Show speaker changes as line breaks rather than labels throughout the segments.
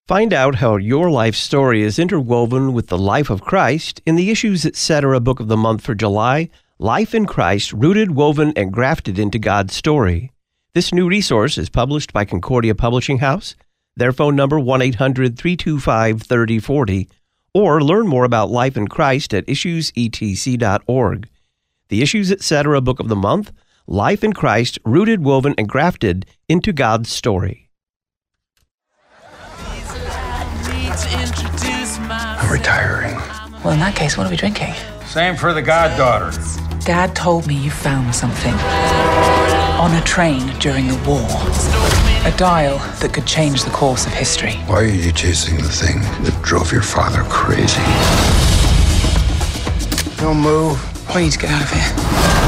Find out how your life story is interwoven with the life of Christ in the Issues Etc. Book of the Month for July, Life in Christ, Rooted, Woven, and Grafted into God's Story. This new resource is published by Concordia Publishing House. Their phone number 1-800-325-3040, or learn more about life in Christ at issuesetc.org. The Issues Etc. Book of the Month, Life in Christ, Rooted, Woven, and Grafted into God's Story.
I'm retiring.
Well, in that case, what are we drinking?
Same for the goddaughter.
Dad told me you found something on a train during the war. A dial that could change the course of history.
Why are you chasing the thing that drove your father crazy?
Don't move.
We need to get out of here.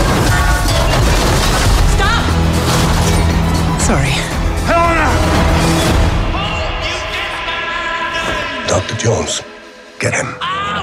Stop! Sorry.
Helena!
Dr. Jones, get him.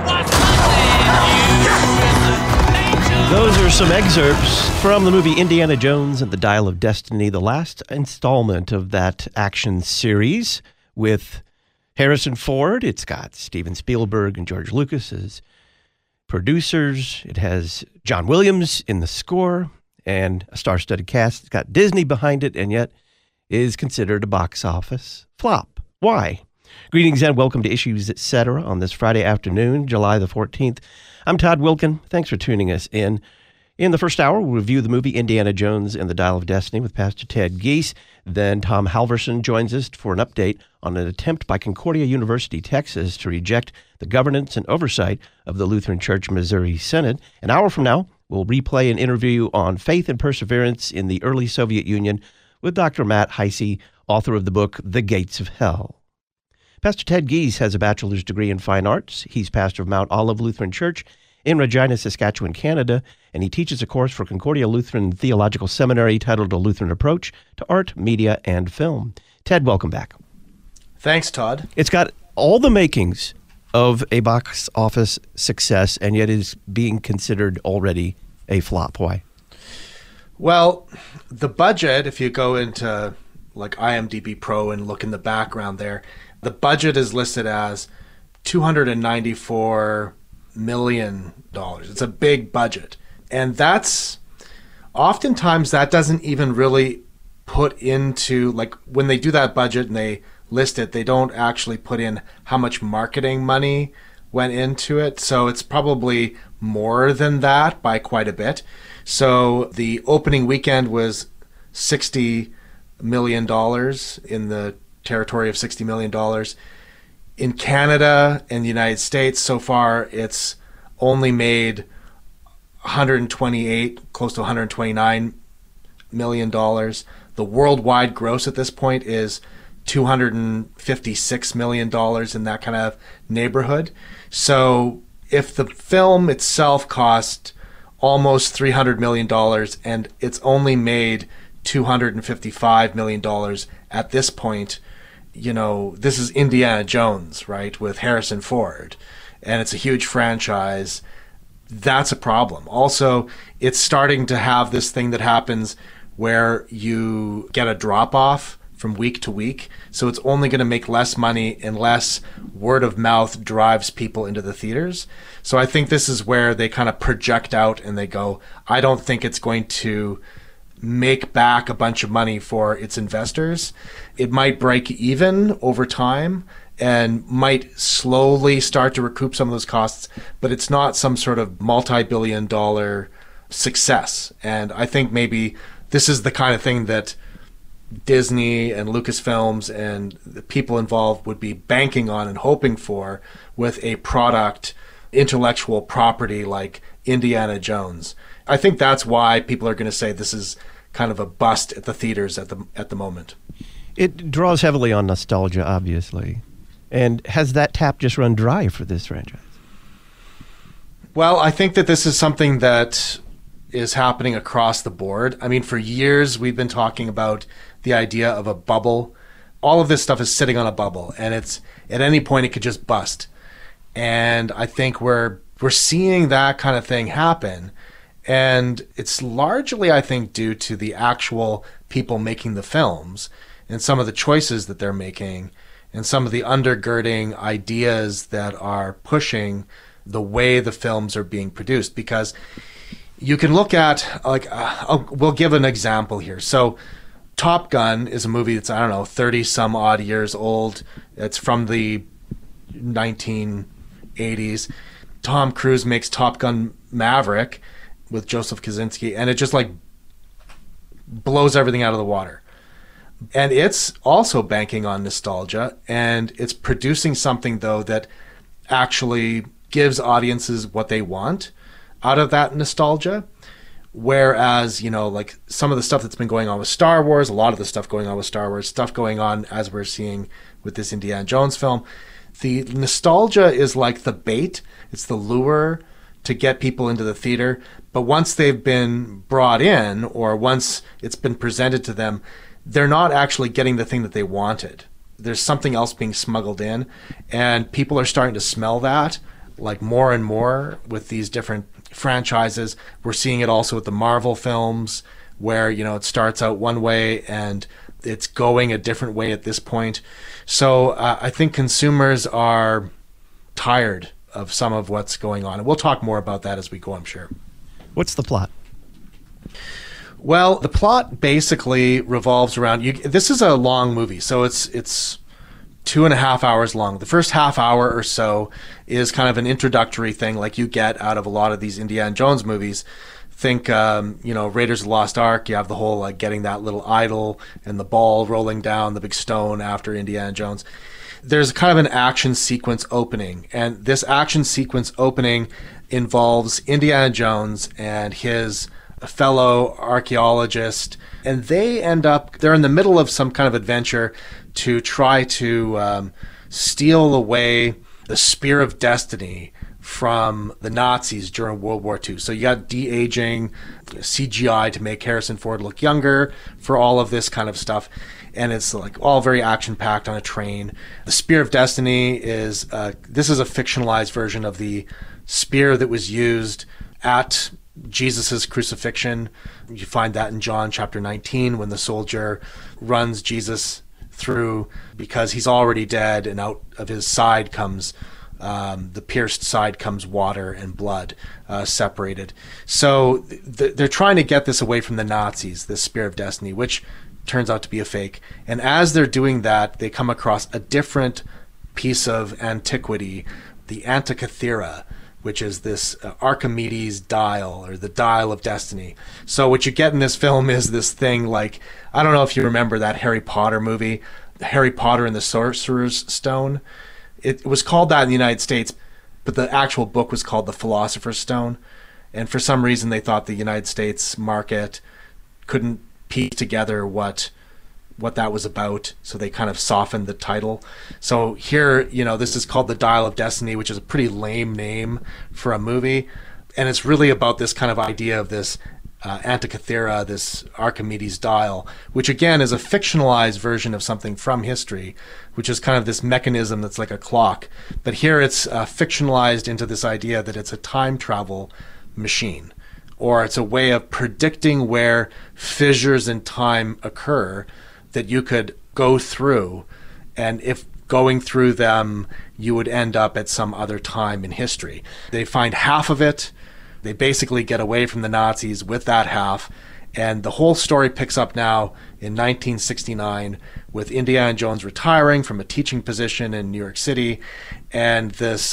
Those are some excerpts from the movie Indiana Jones and the Dial of Destiny, the last installment of that action series with Harrison Ford. It's got Steven Spielberg and George Lucas as producers. It has John Williams in the score and a star-studded cast. It's got Disney behind it, and yet is considered a box office flop. Why? Greetings and welcome to Issues Etc. on this Friday afternoon, July the 14th. I'm Todd Wilkin. Thanks for tuning us in. In the first hour, we'll review the movie Indiana Jones and the Dial of Destiny with Pastor Ted Gies. Then Tom Halverson joins us for an update on an attempt by Concordia University, Texas, to reject the governance and oversight of the Lutheran Church Missouri Synod. An hour from now, we'll replay an interview on faith and perseverance in the early Soviet Union with Dr. Matt Heisey, author of the book The Gates of Hell. Pastor Ted Gies has a bachelor's degree in fine arts. He's pastor of Mount Olive Lutheran Church in Regina, Saskatchewan, Canada, and he teaches a course for Concordia Lutheran Theological Seminary titled A Lutheran Approach to Art, Media, and Film. Ted, welcome back.
Thanks, Todd.
It's got all the makings of a box office success, and yet is being considered already a flop. Why?
Well, the budget, if you go into like IMDb Pro and look in the background there, the budget is listed as $294 million. It's a big budget. And that's, oftentimes that doesn't even really put into, like when they do that budget and they list it, they don't actually put in how much marketing money went into it. So it's probably more than that by quite a bit. So the opening weekend was $60 million in the territory of $60 million. In Canada and the United States, so far, it's only made $128, close to $129 million. The worldwide gross at this point is $256 million in that kind of neighborhood. So if the film itself cost almost $300 million and it's only made $255 million at this point, you know, this is Indiana Jones, right, with Harrison Ford, and it's a huge franchise. That's a problem. Also, it's starting to have this thing that happens where you get a drop-off from week to week, so it's only going to make less money unless word of mouth drives people into the theaters. So I think this is where they kind of project out and they go, I don't think it's going to make back a bunch of money for its investors. It might break even over time and might slowly start to recoup some of those costs, but it's not some sort of multi-billion-dollar success. And I think maybe this is the kind of thing that Disney and Lucasfilms and the people involved would be banking on and hoping for with a product, intellectual property like Indiana Jones. I think that's why people are going to say this is kind of a bust at the theaters at the moment.
It draws heavily on nostalgia, obviously. And has that tap just run dry for this franchise?
Well, I think that this is something that is happening across the board. I mean, for years we've been talking about the idea of a bubble. All of this stuff is sitting on a bubble, and it's at any point it could just bust. And I think we're seeing that kind of thing happen. And it's largely, I think, due to the actual people making the films and some of the choices that they're making and some of the undergirding ideas that are pushing the way the films are being produced. Because you can look at, we'll give an example here. So Top Gun is a movie that's, 30 some odd years old. It's from the 1980s. Tom Cruise makes Top Gun Maverick with Joseph Kosinski, and it just like blows everything out of the water. And it's also banking on nostalgia, and it's producing something, though, that actually gives audiences what they want out of that nostalgia. Whereas, like some of the stuff that's been going on with Star Wars, a lot of the stuff going on with Star Wars, stuff going on as we're seeing with this Indiana Jones film, the nostalgia is like the bait. It's the lure to get people into the theater. But once they've been brought in, or once it's been presented to them, they're not actually getting the thing that they wanted. There's something else being smuggled in, and people are starting to smell that, like more and more with these different franchises. We're seeing it also with the Marvel films, where, it starts out one way and it's going a different way at this point. So I think consumers are tired of some of what's going on. And we'll talk more about that as we go, I'm sure.
What's the plot?
Well, the plot basically revolves around this is a long movie, so it's 2.5 hours long. The first half hour or so is kind of an introductory thing, like you get out of a lot of these Indiana Jones movies. Think, Raiders of the Lost Ark. You have the whole getting that little idol and the ball rolling down the big stone after Indiana Jones. There's kind of an action sequence opening, and this action sequence opening involves Indiana Jones and his fellow archaeologist, and they're in the middle of some kind of adventure to try to steal away the Spear of Destiny from the Nazis during World War II. So you got de-aging, CGI to make Harrison Ford look younger for all of this kind of stuff. And it's all very action-packed on a train. The Spear of Destiny is this is a fictionalized version of the spear that was used at Jesus's crucifixion. You find that in John chapter 19 when the soldier runs Jesus through because he's already dead, and out of his side comes the pierced side comes water and blood separated. So they're trying to get this away from the Nazis, this Spear of Destiny, which turns out to be a fake. And as they're doing that, they come across a different piece of antiquity, the Antikythera, which is this Archimedes dial, or the dial of destiny. So what you get in this film is this thing like, I don't know if you remember that Harry Potter movie, Harry Potter and the Sorcerer's Stone. It was called that in the United States, but the actual book was called The Philosopher's Stone. And for some reason, they thought the United States market couldn't piece together what that was about, so they kind of softened the title. So here, this is called The Dial of Destiny, which is a pretty lame name for a movie, and it's really about this kind of idea of this Antikythera, this Archimedes dial, which again is a fictionalized version of something from history, which is kind of this mechanism that's like a clock. But here it's fictionalized into this idea that it's a time travel machine, or it's a way of predicting where fissures in time occur that you could go through, and if going through them, you would end up at some other time in history. They find half of it. They basically get away from the Nazis with that half, and the whole story picks up now in 1969 with Indiana Jones retiring from a teaching position in New York City, and this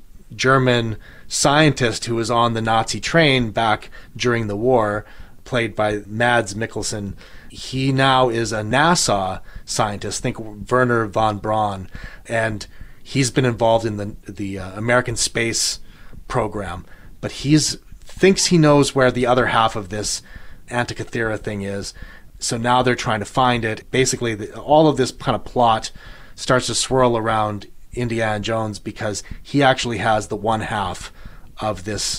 German scientist who was on the Nazi train back during the war, played by Mads Mikkelsen. He now is a NASA scientist, think Werner von Braun, and he's been involved in the American space program, but thinks he knows where the other half of this Antikythera thing is. So now they're trying to find it. Basically, all of this kind of plot starts to swirl around Indiana Jones because he actually has the one half of this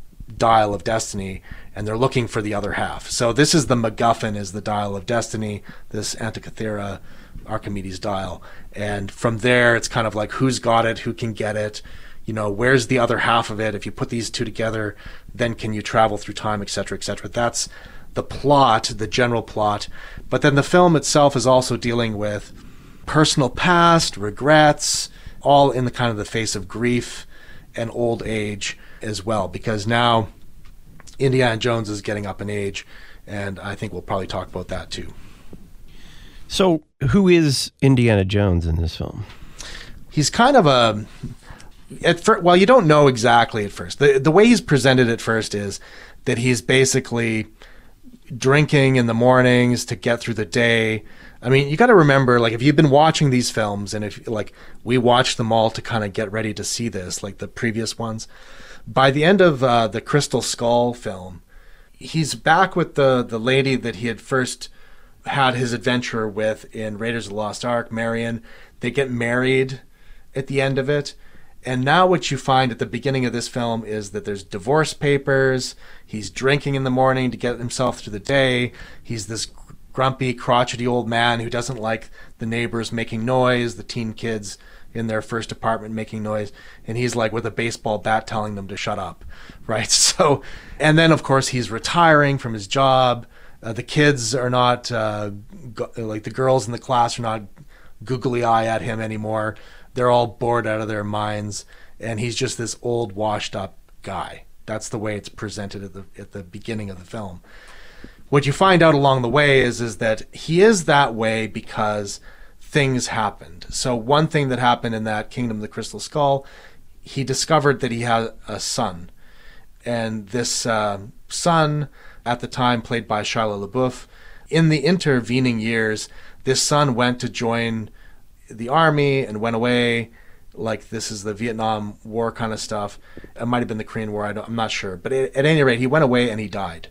dial of destiny, and they're looking for the other half. So this is the MacGuffin, is the dial of destiny, this Antikythera Archimedes dial. And from there, it's kind of like who's got it, who can get it, where's the other half of it? If you put these two together, then can you travel through time, et cetera, et cetera. That's the plot, the general plot. But then the film itself is also dealing with personal past, regrets, all in the kind of the face of grief and old age as well, because now Indiana Jones is getting up in age, and I think we'll probably talk about that too.
So who is Indiana Jones in this film?
He's kind of well, you don't know exactly at first. The way he's presented at first is that he's basically drinking in the mornings to get through the day. I mean, you got to remember, like, if you've been watching these films, and if, like, we watched them all to kind of get ready to see this, like the previous ones, by the end of the Crystal Skull film, he's back with the lady that he had first had his adventure with in Raiders of the Lost Ark, Marion. They get married at the end of it. And now what you find at the beginning of this film is that there's divorce papers. He's drinking in the morning to get himself through the day. He's this grumpy, crotchety old man who doesn't like the neighbors making noise, the teen kids in their first apartment making noise. And he's like with a baseball bat telling them to shut up, right? So, and then of course he's retiring from his job. The kids are not, like the girls in the class are not googly eye at him anymore. They're all bored out of their minds, and he's just this old, washed-up guy. That's the way it's presented at the beginning of the film. What you find out along the way is that he is that way because things happened. So one thing that happened in that Kingdom of the Crystal Skull, he discovered that he had a son. And this son, at the time played by Shia LaBeouf, in the intervening years, this son went to join the army and went away. Like, this is the Vietnam War kind of stuff. It might have been the Korean War. I'm not sure. But at any rate, he went away and he died.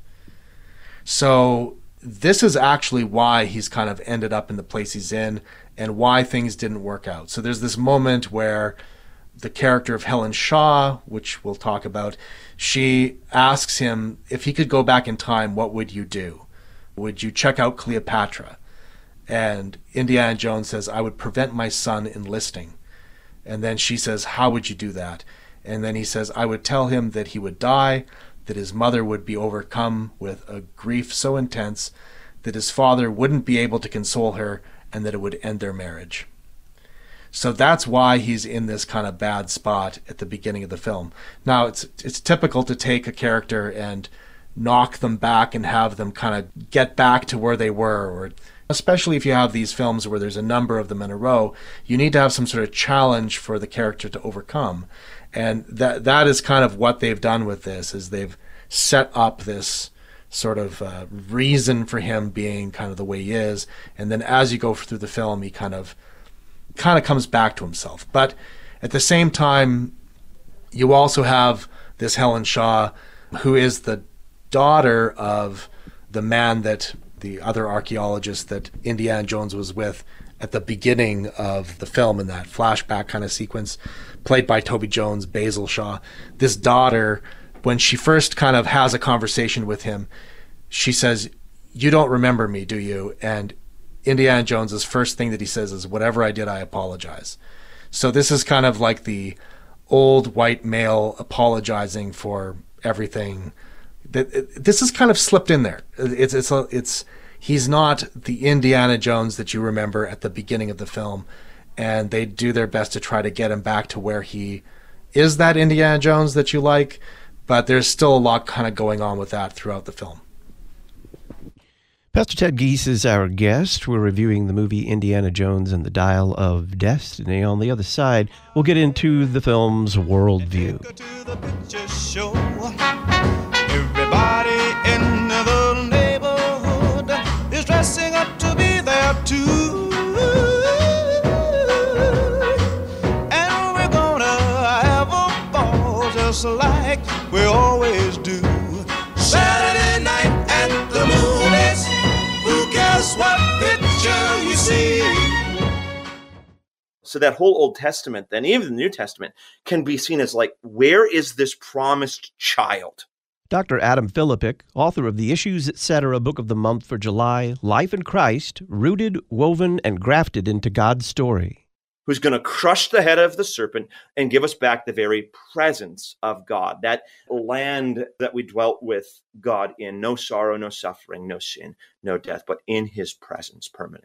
So this is actually why he's kind of ended up in the place he's in and why things didn't work out. So there's this moment where the character of Helen Shaw, which we'll talk about, she asks him if he could go back in time, what would you do? Would you check out Cleopatra? And Indiana Jones says, I would prevent my son enlisting. And then she says, how would you do that? And then he says, I would tell him that he would die, that his mother would be overcome with a grief so intense that his father wouldn't be able to console her, and that it would end their marriage. So that's why he's in this kind of bad spot at the beginning of the film. Now, it's typical to take a character and knock them back and have them kind of get back to where they were, or especially if you have these films where there's a number of them in a row, you need to have some sort of challenge for the character to overcome. And that is kind of what they've done with this, is they've set up this sort of reason for him being kind of the way he is. And then as you go through the film, he kind of comes back to himself. But at the same time, you also have this Helen Shaw, who is the daughter of the man that the other archaeologist that Indiana Jones was with at the beginning of the film, in that flashback kind of sequence, played by Toby Jones, Basil Shaw. This daughter, when she first kind of has a conversation with him, she says, you don't remember me, do you? And Indiana Jones's first thing that he says is, whatever I did, I apologize. So this is kind of like the old white male apologizing for everything. This is kind of slipped in there. He's not the Indiana Jones that you remember at the beginning of the film, and they do their best to try to get him back to where he is, that Indiana Jones that you like, but there's still a lot kind of going on with that throughout the film.
Pastor Ted Giese is our guest. We're reviewing the movie Indiana Jones and the Dial of Destiny. On the other side, we'll get into the film's worldview.
Everybody in the neighborhood is dressing up to be there too. And we're gonna have a ball just like we always do. Saturday night at the movies, who cares what picture you see?
So that whole Old Testament, then even the New Testament, can be seen as like, where is this promised child?
Dr. Adam Philippic, author of the Issues Etc. Book of the Month for July, Life in Christ, Rooted, Woven, and Grafted into God's Story.
Who's going to crush the head of the serpent and give us back the very presence of God, that land that we dwelt with God in, no sorrow, no suffering, no sin, no death, but in his presence permanently.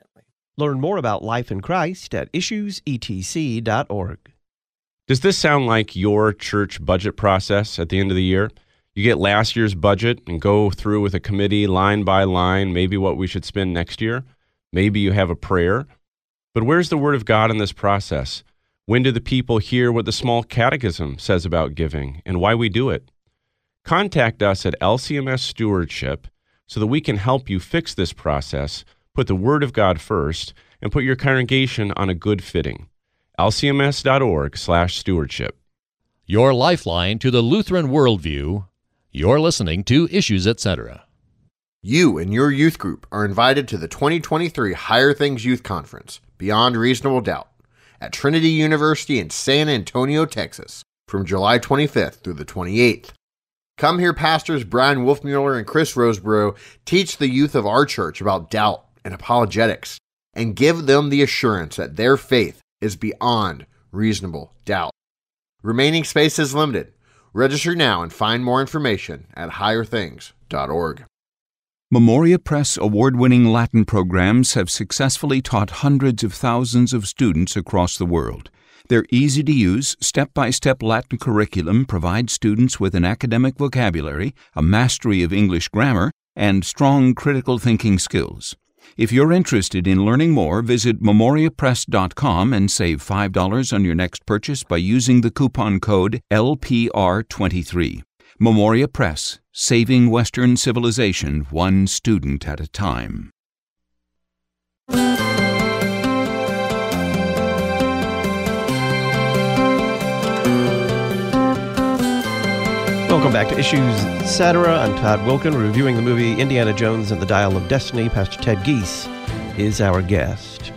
Learn more about life in Christ at issuesetc.org.
Does this sound like your church budget process at the end of the year? You get last year's budget and go through with a committee line by line, maybe what we should spend next year. Maybe you have a prayer. But where's the Word of God in this process? When do the people hear what the small catechism says about giving and why we do it? Contact us at LCMS Stewardship so that we can help you fix this process, put the Word of God first, and put your congregation on a good footing. lcms.org/stewardship.
Your lifeline to the Lutheran worldview. You're listening to Issues Etc.
You and your youth group are invited to the 2023 Higher Things Youth Conference, Beyond Reasonable Doubt, at Trinity University in San Antonio, Texas, from July 25th through the 28th. Come hear Pastors Brian Wolfmueller and Chris Roseborough teach the youth of our church about doubt and apologetics, and give them the assurance that their faith is beyond reasonable doubt. Remaining space is limited. Register now and find more information at higherthings.org.
Memoria Press award-winning Latin programs have successfully taught hundreds of thousands of students across the world. Their easy-to-use, step-by-step Latin curriculum provides students with an academic vocabulary, a mastery of English grammar, and strong critical thinking skills. If you're interested in learning more, visit memoriapress.com and save $5 on your next purchase by using the coupon code LPR23. Memoria Press, saving Western civilization one student at a time.
Welcome back to Issues Etc. I'm Todd Wilkin, reviewing the movie Indiana Jones and the Dial of Destiny. Pastor Ted Giese is our guest.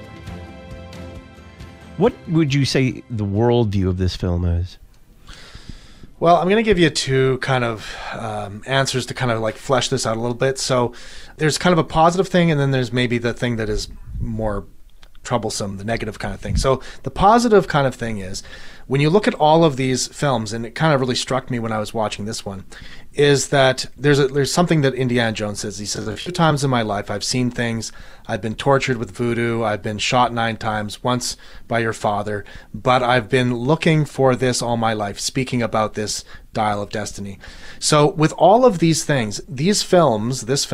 What would you say the worldview of this film is?
Well, I'm going to give you two kind of answers to kind of like flesh this out a little bit. So there's kind of a positive thing, and then there's maybe the thing that is more troublesome, the negative kind of thing. So the positive kind of thing is, when you look at all of these films, and it kind of really struck me when I was watching this one, is that there's something that Indiana Jones says. He says, a few times in my life I've seen things. I've been tortured with voodoo. I've been shot 9 times, once by your father. But I've been looking for this all my life, speaking about this Dial of Destiny. So with all of these things, this film,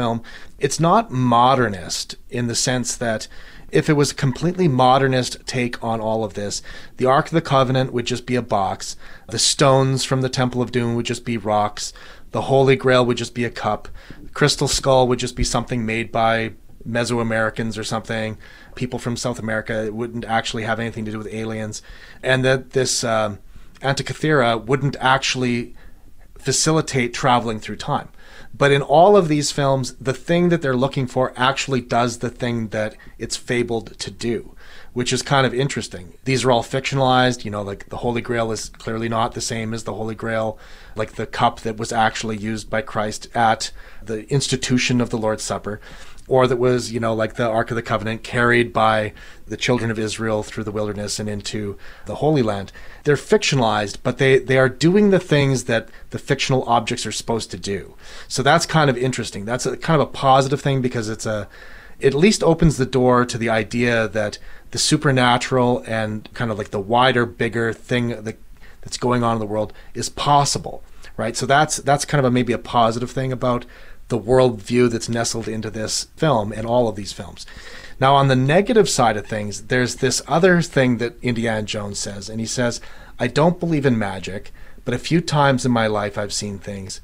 it's not modernist in the sense that if it was a completely modernist take on all of this, the Ark of the Covenant would just be a box. The stones from the Temple of Doom would just be rocks. The Holy Grail would just be a cup. The Crystal Skull would just be something made by Mesoamericans or something. People from South America. It wouldn't actually have anything to do with aliens. And that this Antikythera wouldn't actually facilitate traveling through time. But in all of these films, the thing that they're looking for actually does the thing that it's fabled to do, which is kind of interesting. These are all fictionalized, like the Holy Grail is clearly not the same as the Holy Grail, like the cup that was actually used by Christ at the institution of the Lord's Supper, or that was, like the Ark of the Covenant carried by the children of Israel through the wilderness and into the Holy Land. They're fictionalized, but they are doing the things that the fictional objects are supposed to do. So that's kind of interesting. That's kind of a positive thing, because it at least opens the door to the idea that the supernatural and kind of like the wider, bigger thing that's going on in the world is possible, right? So that's kind of maybe a positive thing about the worldview that's nestled into this film and all of these films. Now, on the negative side of things, there's this other thing that Indiana Jones says, and he says, I don't believe in magic, but a few times in my life I've seen things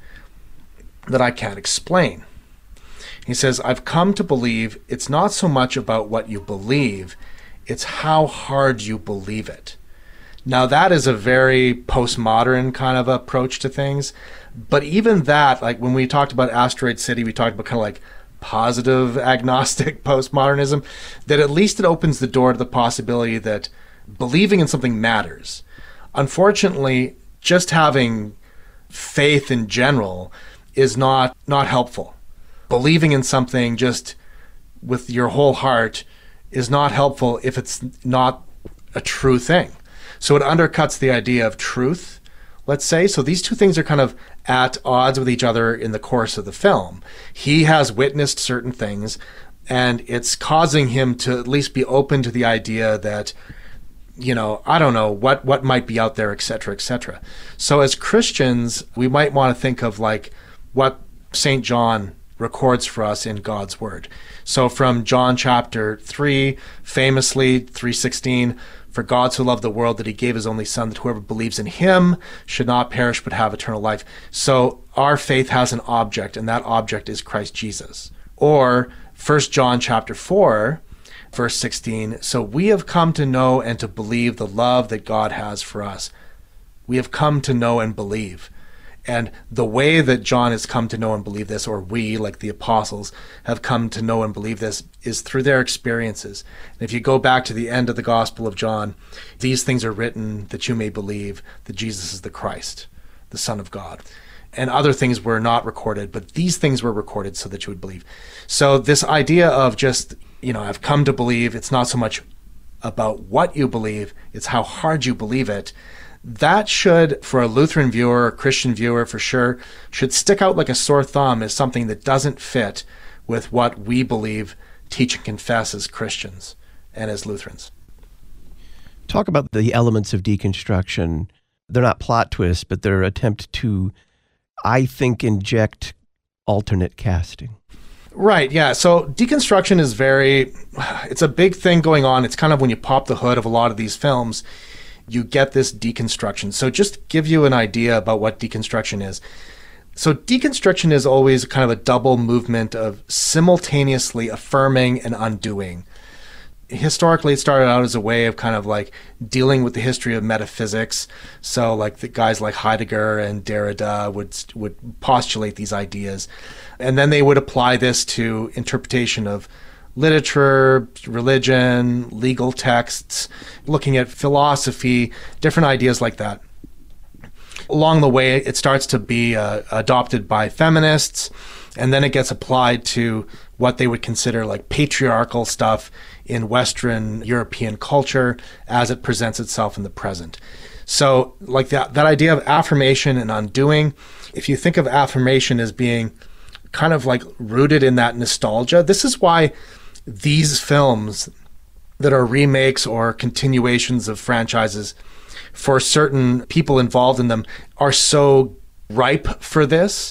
that I can't explain. He says, I've come to believe it's not so much about what you believe, it's how hard you believe it. Now, that is a very postmodern kind of approach to things. But even that, like when we talked about Asteroid City, we talked about kind of like positive agnostic postmodernism, that at least it opens the door to the possibility that believing in something matters. Unfortunately, just having faith in general is not helpful. Believing in something just with your whole heart is not helpful if it's not a true thing. So it undercuts the idea of truth, let's say. So these two things are kind of at odds with each other in the course of the film. He has witnessed certain things, And it's causing him to at least be open to the idea that, I don't know what might be out there, et cetera, et cetera. So as Christians, we might want to think of like what St. John records for us in God's word. So from John chapter 3, famously 3:16, for God so loved the world that he gave his only son, that whoever believes in him should not perish but have eternal life. So our faith has an object, and that object is Christ Jesus. Or 1 John chapter 4, verse 16, so we have come to know and to believe the love that God has for us. We have come to know and believe. And the way that John has come to know and believe this, or we, like the apostles, have come to know and believe this, is through their experiences. And if you go back to the end of the Gospel of John, these things are written that you may believe that Jesus is the Christ, the Son of God. And other things were not recorded, but these things were recorded so that you would believe. So this idea of just, I've come to believe, it's not so much about what you believe, it's how hard you believe it. That should, for a Lutheran viewer, a Christian viewer for sure, should stick out like a sore thumb as something that doesn't fit with what we believe, teach, and confess as Christians and as Lutherans.
Talk about the elements of deconstruction. They're not plot twists, but they're attempt to, I think, inject alternate casting.
Right, yeah. So deconstruction is it's a big thing going on. It's kind of when you pop the hood of a lot of these films, you get this deconstruction. So just to give you an idea about what deconstruction is. So deconstruction is always kind of a double movement of simultaneously affirming and undoing. Historically, it started out as a way of kind of like dealing with the history of metaphysics. So like the guys like Heidegger and Derrida would postulate these ideas. And then they would apply this to interpretation of literature, religion, legal texts, looking at philosophy, different ideas like that. Along the way, it starts to be adopted by feminists, and then it gets applied to what they would consider like patriarchal stuff in Western European culture as it presents itself in the present. So like that idea of affirmation and undoing, if you think of affirmation as being kind of like rooted in that nostalgia, this is why these films that are remakes or continuations of franchises, for certain people involved in them, are so ripe for this.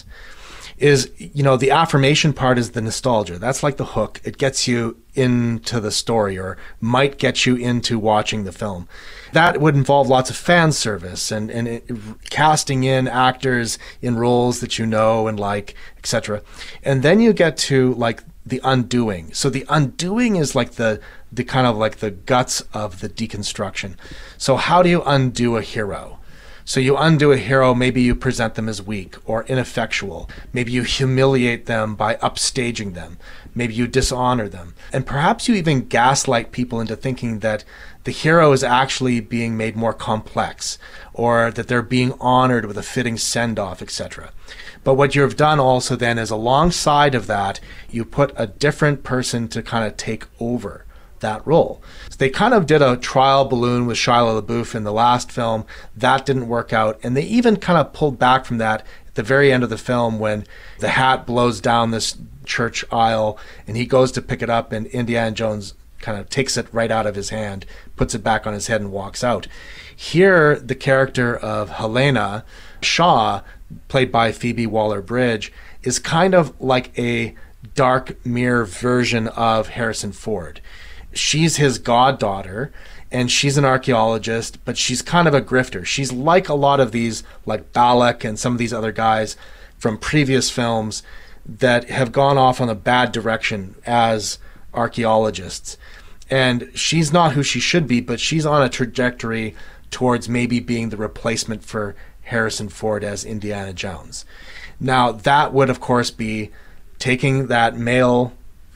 Is, the affirmation part is the nostalgia. That's like the hook. It gets you into the story, or might get you into watching the film. That would involve lots of fan service and casting in actors in roles that you know and like, etc. And then you get to like the undoing. So the undoing is like the kind of like the guts of the deconstruction. So how do you undo a hero? So you undo a hero, maybe you present them as weak or ineffectual. Maybe you humiliate them by upstaging them. Maybe you dishonor them. And perhaps you even gaslight people into thinking that the hero is actually being made more complex, or that they're being honored with a fitting send-off, etc. But what you've done also then is, alongside of that, you put a different person to kind of take over that role. So they kind of did a trial balloon with Shia LaBeouf in the last film. That didn't work out. And they even kind of pulled back from that at the very end of the film when the hat blows down this church aisle and he goes to pick it up and Indiana Jones kind of takes it right out of his hand, puts it back on his head and walks out. Here, the character of Helena Shaw, played by Phoebe Waller-Bridge, is kind of like a dark mirror version of Harrison Ford. She's his goddaughter, and she's an archaeologist, but she's kind of a grifter. She's like a lot of these, like Balak and some of these other guys from previous films that have gone off on a bad direction as archaeologists. And she's not who she should be, but she's on a trajectory towards maybe being the replacement for Harrison Ford as Indiana Jones. Now, that would, of course, be taking that male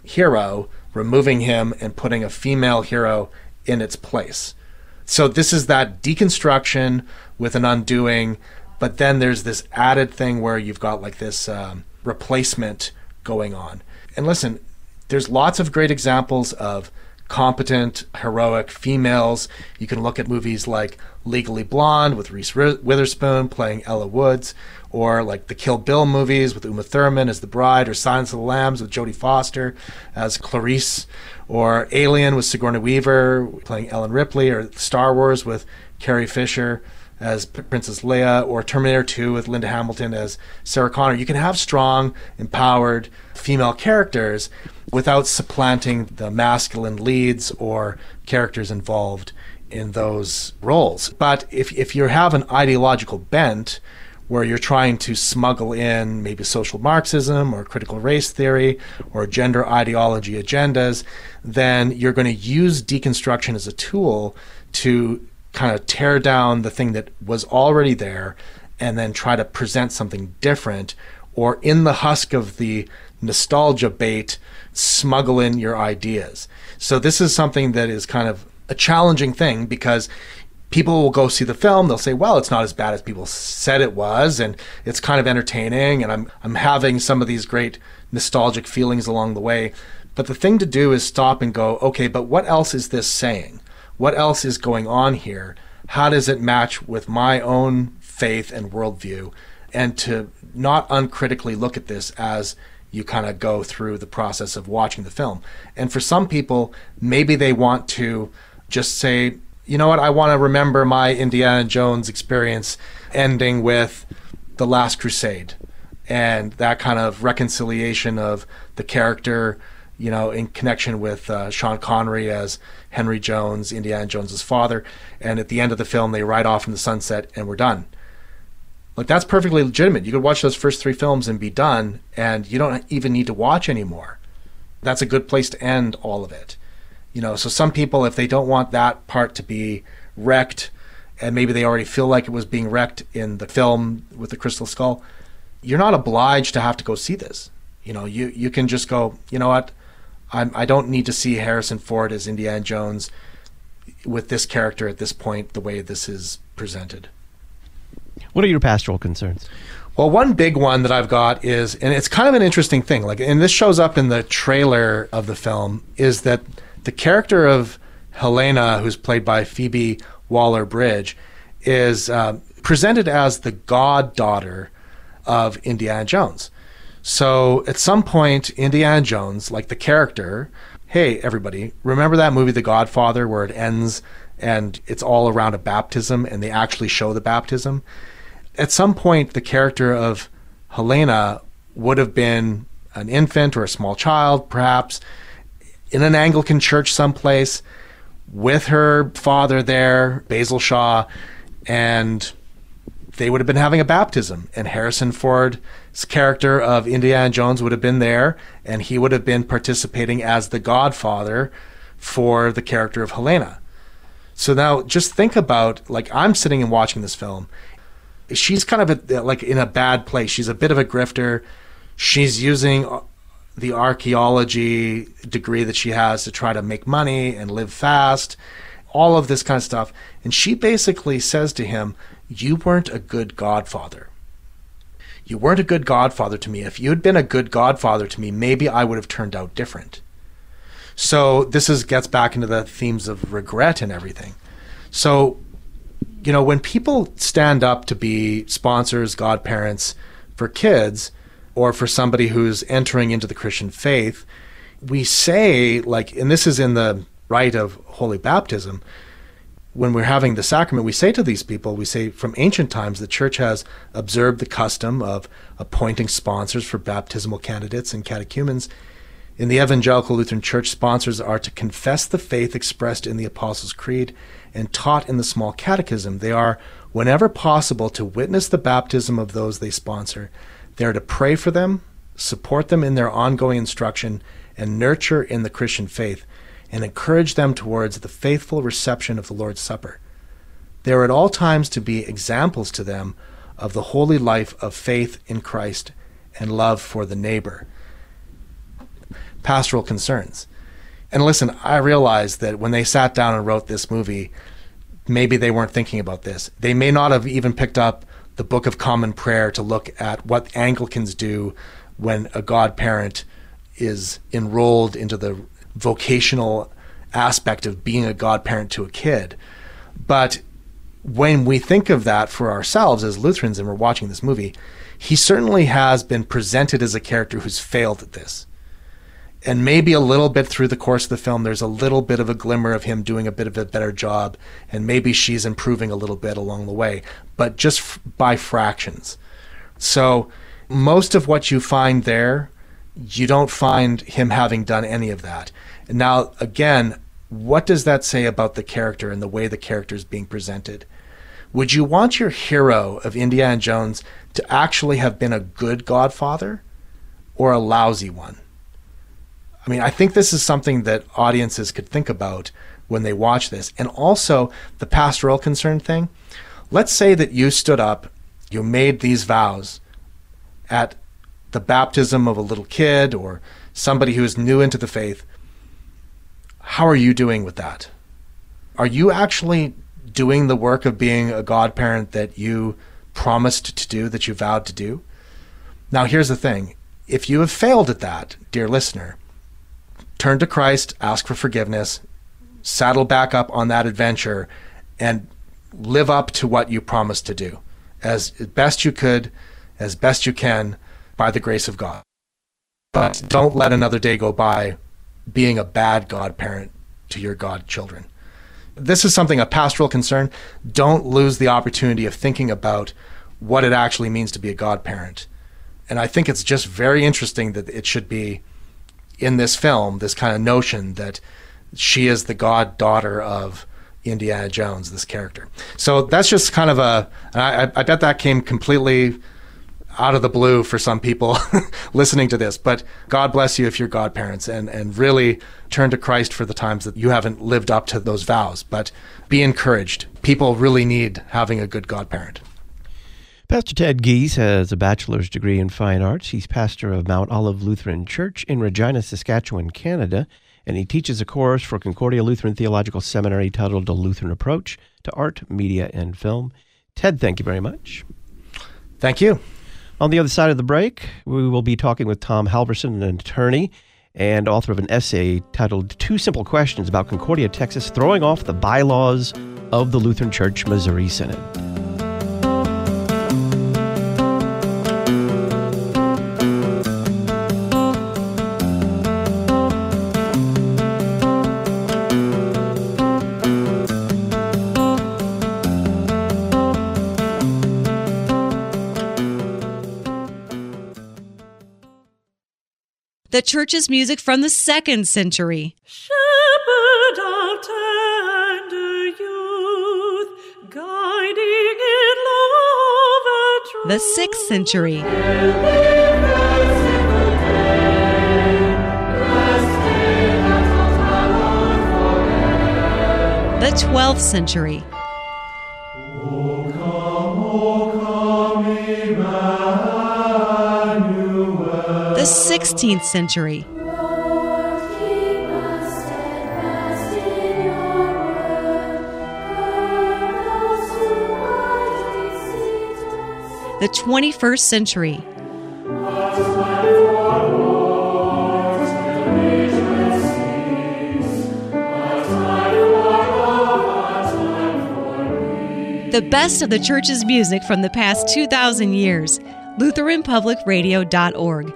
hero, removing him, and putting a female hero in its place. So this is that deconstruction with an undoing, but then there's this added thing where you've got like this replacement going on. And listen, there's lots of great examples of competent, heroic females. You can look at movies like Legally Blonde with Reese Witherspoon playing Ella Woods, or like the Kill Bill movies with Uma Thurman as the bride, or Silence of the Lambs with Jodie Foster as Clarice, or Alien with Sigourney Weaver playing Ellen Ripley, or Star Wars with Carrie Fisher as Princess Leia, or Terminator 2 with Linda Hamilton as Sarah Connor. You can have strong, empowered female characters without supplanting the masculine leads or characters involved in those roles. But if you have an ideological bent where you're trying to smuggle in maybe social Marxism or critical race theory or gender ideology agendas, then you're going to use deconstruction as a tool to kind of tear down the thing that was already there and then try to present something different, or in the husk of the nostalgia bait, smuggle in your ideas. So this is something that is kind of a challenging thing, because people will go see the film, they'll say, well, it's not as bad as people said it was, and it's kind of entertaining, and I'm having some of these great nostalgic feelings along the way. But the thing to do is stop and go, okay, but what else is this saying? What else is going on here? How does it match with my own faith and worldview? And to not uncritically look at this as you kind of go through the process of watching the film. And for some people, maybe they want to just say, you know what, I want to remember my Indiana Jones experience ending with The Last Crusade, and that kind of reconciliation of the character, you know, in connection with Sean Connery as Henry Jones, Indiana Jones's father. And at the end of the film, they ride off in the sunset and we're done. Like, that's perfectly legitimate. You could watch those first 3 films and be done, and you don't even need to watch anymore. That's a good place to end all of it. You know, so some people, if they don't want that part to be wrecked, and maybe they already feel like it was being wrecked in the film with the Crystal Skull, you're not obliged to have to go see this. You know, you can just go, you know what, I don't need to see Harrison Ford as Indiana Jones with this character at this point, the way this is presented.
What are your pastoral concerns?
Well, one big one that I've got is, and it's kind of an interesting thing, like, and this shows up in the trailer of the film, is that the character of Helena, who's played by Phoebe Waller-Bridge, is presented as the goddaughter of Indiana Jones. So at some point, Indiana Jones, like the character, hey, everybody, remember that movie, The Godfather, where it ends and it's all around a baptism and they actually show the baptism? At some point, the character of Helena would have been an infant or a small child, perhaps, in an Anglican church someplace with her father there, Basil Shaw, and they would have been having a baptism. And Harrison Ford's character of Indiana Jones would have been there, and he would have been participating as the godfather for the character of Helena. So now just think about, like, I'm sitting and watching this film. She's kind of like in a bad place. She's a bit of a grifter. She's using the archaeology degree that she has to try to make money and live fast, all of this kind of stuff. And she basically says to him, you weren't a good godfather. You weren't a good godfather to me. If you had been a good godfather to me, maybe I would have turned out different. So this gets back into the themes of regret and everything. So, you know, when people stand up to be sponsors, godparents for kids, or for somebody who's entering into the Christian faith, we say, like, and this is in the rite of holy baptism, when we're having the sacrament, we say to these people, we say, from ancient times, the church has observed the custom of appointing sponsors for baptismal candidates and catechumens. In the Evangelical Lutheran Church, sponsors are to confess the faith expressed in the Apostles' Creed and taught in the Small Catechism. They are, whenever possible, to witness the baptism of those they sponsor. They are to pray for them, support them in their ongoing instruction, and nurture in the Christian faith, and encourage them towards the faithful reception of the Lord's Supper. They are at all times to be examples to them of the holy life of faith in Christ and love for the neighbor. Pastoral concerns. And listen, I realize that when they sat down and wrote this movie, maybe they weren't thinking about this. They may not have even picked up the Book of Common Prayer to look at what Anglicans do when a godparent is enrolled into the vocational aspect of being a godparent to a kid. But when we think of that for ourselves as Lutherans and we're watching this movie, he certainly has been presented as a character who's failed at this. And maybe a little bit through the course of the film, there's a little bit of a glimmer of him doing a bit of a better job, and maybe she's improving a little bit along the way, but just by fractions. So most of what you find there, you don't find him having done any of that. And now, again, what does that say about the character and the way the character is being presented? Would you want your hero of Indiana Jones to actually have been a good godfather or a lousy one? I mean, I think this is something that audiences could think about when they watch this. And also the pastoral concern thing. Let's say that you stood up, you made these vows at the baptism of a little kid or somebody who is new into the faith. How are you doing with that? Are you actually doing the work of being a godparent that you promised to do, that you vowed to do? Now, here's the thing. If you have failed at that, dear listener, turn to Christ, ask for forgiveness, saddle back up on that adventure, and live up to what you promised to do as best you could, as best you can, by the grace of God. But don't let another day go by being a bad godparent to your godchildren. This is something, a pastoral concern. Don't lose the opportunity of thinking about what it actually means to be a godparent. And I think it's just very interesting that it should be in this film, this kind of notion that she is the goddaughter of Indiana Jones, this character. So that's just kind of I bet that came completely out of the blue for some people listening to this, but God bless you if you're godparents, and really turn to Christ for the times that you haven't lived up to those vows. But be encouraged. People really need having a good godparent.
Pastor Ted Gies has a bachelor's degree in fine arts. He's pastor of Mount Olive Lutheran Church in Regina, Saskatchewan, Canada, and he teaches a course for Concordia Lutheran Theological Seminary titled The Lutheran Approach to Art, Media, and Film. Ted, thank you very much.
Thank you.
On the other side of the break, we will be talking with Tom Halverson, an attorney and author of an essay titled 2 Simple Questions about Concordia, Texas, Throwing Off the Bylaws of the Lutheran Church Missouri Synod.
The church's music from the 2nd century.
Shepherd of tender youth, guiding in love and truth.
The 6th century. The 12th century. The 16th century. The 21st century. The best of the church's music from the past 2,000 years. LutheranPublicRadio.org.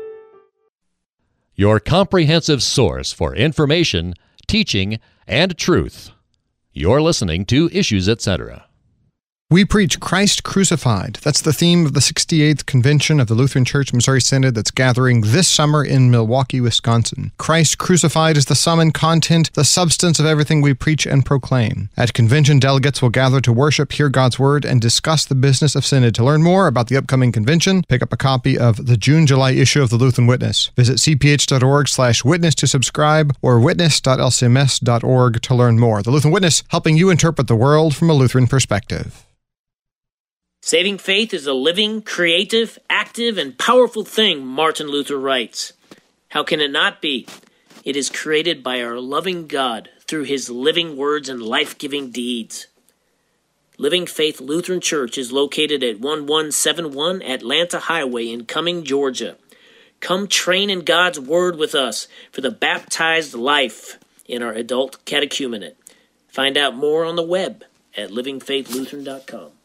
Your comprehensive source for information, teaching, and truth. You're listening to Issues Etc.
We preach Christ crucified. That's the theme of the 68th Convention of the Lutheran Church Missouri Synod that's gathering this summer in Milwaukee, Wisconsin. Christ crucified is the sum and content, the substance of everything we preach and proclaim. At convention, delegates will gather to worship, hear God's Word, and discuss the business of Synod. To learn more about the upcoming convention, pick up a copy of the June-July issue of the Lutheran Witness. Visit cph.org/witness to subscribe or witness.lcms.org to learn more. The Lutheran Witness, helping you interpret the world from a Lutheran perspective.
Saving faith is a living, creative, active, and powerful thing, Martin Luther writes. How can it not be? It is created by our loving God through his living words and life-giving deeds. Living Faith Lutheran Church is located at 1171 Atlanta Highway in Cumming, Georgia. Come train in God's Word with us for the baptized life in our adult catechumenate. Find out more on the web at livingfaithlutheran.com.